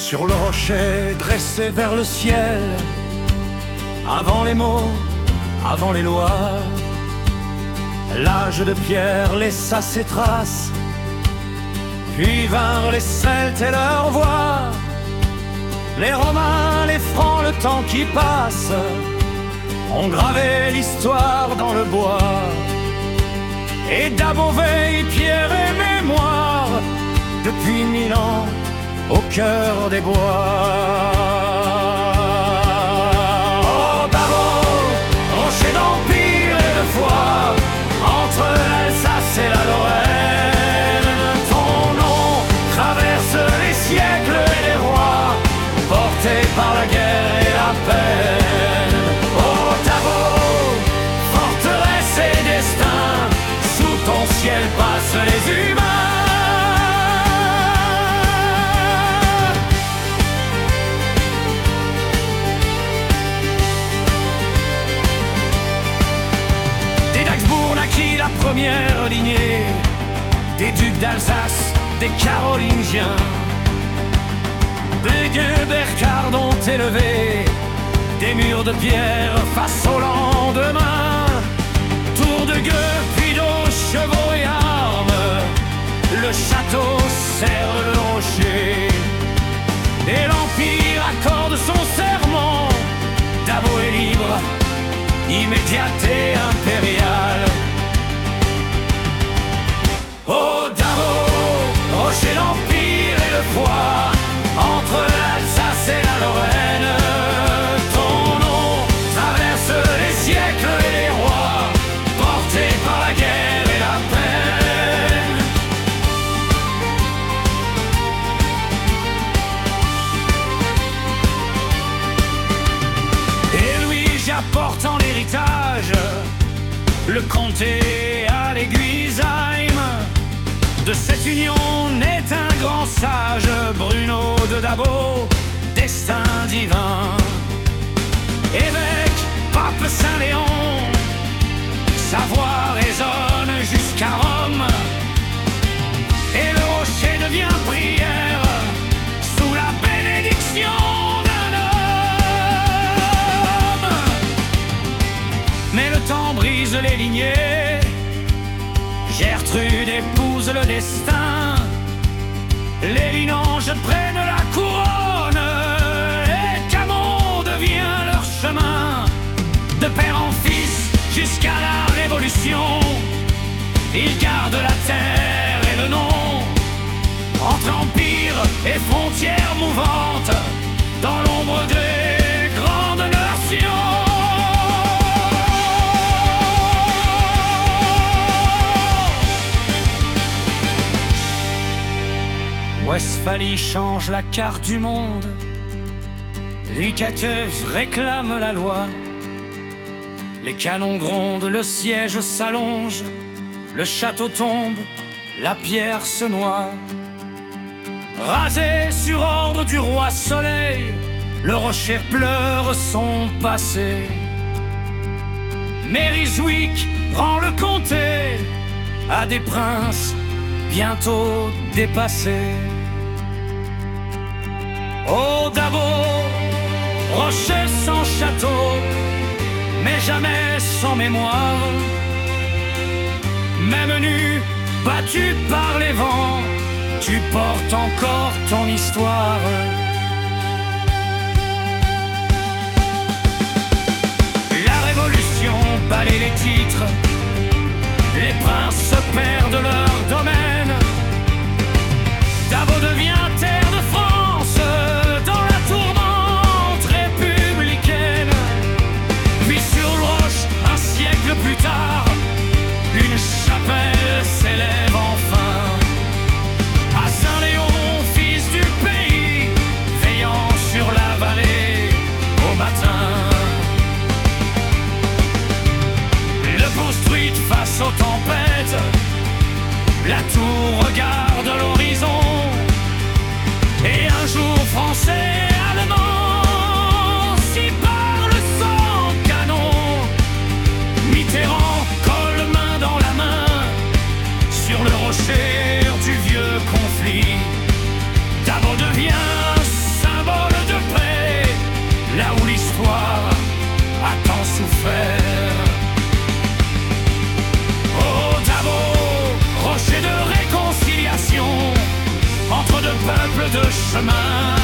Sur le rocher dressé vers le ciel, avant les mots, avant les lois, l'âge de pierre laissa ses traces. Puis vinrent les Celtes et leurs voix, les Romains, les Francs, le temps qui passe, ont gravé l'histoire dans le bois. Et d'Abo veille, pierre et mémoire, depuis 1000 ans, au cœur des bois. Oh Dabo, rocher d'empire et de foi, entre l'Alsace et la Lorraine, ton nom traverse les siècles et les rois, porté par la guerre et la peine. Oh Dabo, forteresse et destin, sous ton ciel passent les humains. La première lignée des ducs d'Alsace, des Carolingiens, des gueux Burkhard ont élevé des murs de pierre face au lendemain. Tour de gueux, puis d'eau, chevaux et armes, le château serre le rocher, et l'Empire accorde son serment. Dabo est libre, immédiaté impériale. Oh Dabo, rocher l'Empire et le poids, entre l'Alsace et la Lorraine, ton nom traverse les siècles et les rois, porté par la guerre et la peine. Et Louis j'apporte en héritage le comté à l'Aiguisheim. De cette union naît un grand sage, Bruno de Dabo, destin divin. Évêque, pape Saint-Léon, sa voix résonne jusqu'à Rome, et le rocher devient prière sous la bénédiction d'un homme. Mais le temps brise les lignées, Gertrude épouse le destin, les Linanges prennent la couronne, et Camon devient leur chemin. De père en fils jusqu'à la Révolution, ils gardent la terre et le nom, entre empire et frontières mouvantes, dans l'ombre des grandes nations. Westphalie change la carte du monde, les catheuses réclament la loi, les canons grondent, le siège s'allonge, le château tombe, la pierre se noie. Rasé sur ordre du roi Soleil, le rocher pleure son passé. Mériswick rend le comté à des princes bientôt dépassés. Oh Dabo, rocher sans château, mais jamais sans mémoire. Même nu, battu par les vents, tu portes encore ton histoire. La révolution balaie les titres, les princes se perdent leur domaine. Dabo devient terre de France, dans la tourmente républicaine. Puis sur le roche, un siècle plus tard, une chapelle s'élève enfin. À Saint-Léon, fils du pays, veillant sur la vallée au matin. Le construit face aux tempêtes, la tour regarde l'horizon. Et un jour français, allemand, s'y parle sans canon. Mitterrand colle main dans la main sur le rocher du vieux conflit. Dabo devient chemin.